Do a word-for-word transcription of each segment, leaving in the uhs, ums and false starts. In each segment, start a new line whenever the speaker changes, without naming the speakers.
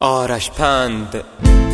آرش پند.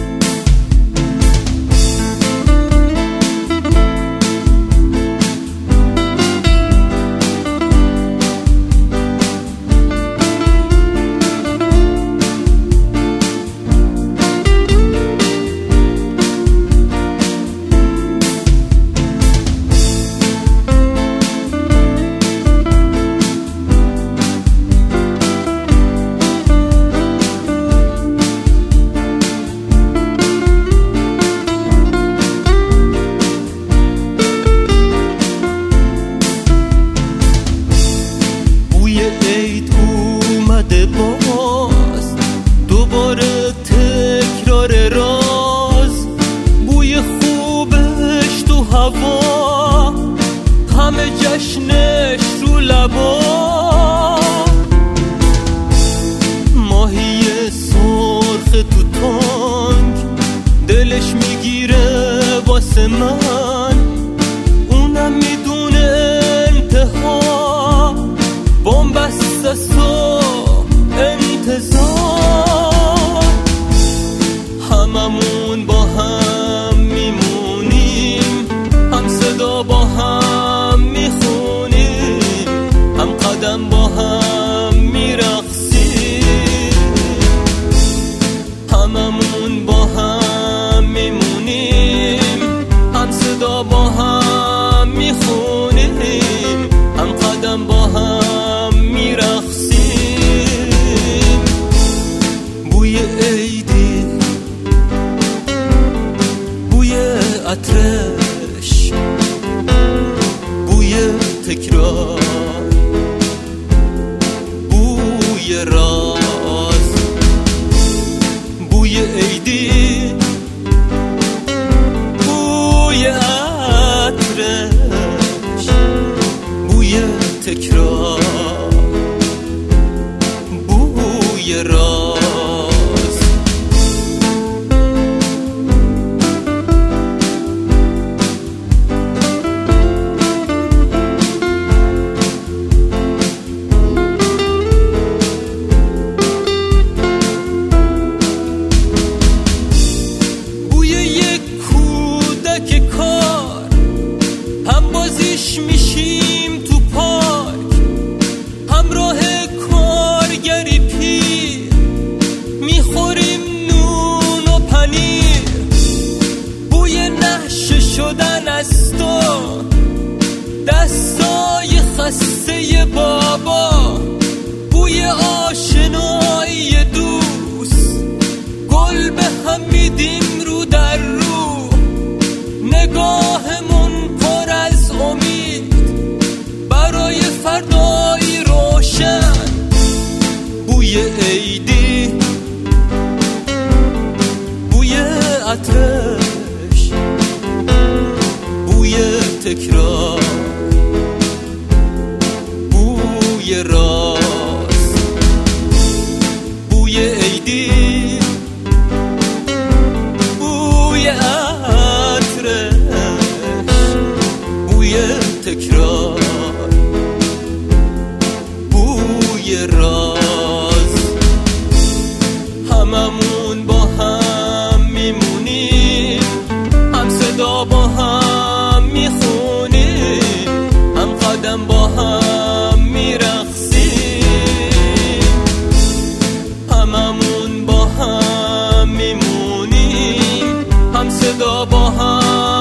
باز دوباره تکرار راز، بوی خوبش تو هوا، همه جشنش رو لبا، ماهی سرخ تو تانک دلش میگیره واسه من، اونم میدونه انتها بومبست است و انتظار، هممون با هم میمونیم، هم صدا با هم میخونیم، هم قدم با هم میرقصیم، هممون با هم میمونیم، هم صدا با هم میخونیم، هم قدم با هم میرقصیم. بوی عیدی، بوی عطرش، بوی تکرار، بوی راز، بوی عیدی، بوی عطرش، بوی تکرار، بوی راز. بوی یک کودک کار، هم بازیش میشیم تو پارک، همراه کارگری پیر، میخوریم نون و پنیر، بوی نحشه شدن است و دستای خسته بابا، بوی آشنایی دوست، گل به هم میدیم رو در رو، نگاهمون پر از امید برای فردایی روشن. بوی عیدی، بوی عطرش، بوی تکرار، بوی راز، بوی عیدی، بوی عطرش، بوی تکرار، بوی راز، هممون با هم میمونیم، هم صدا با هم میخونیم، هم قدم با هم میرقصیم، هممون با هم میمونیم، هم صدا با هم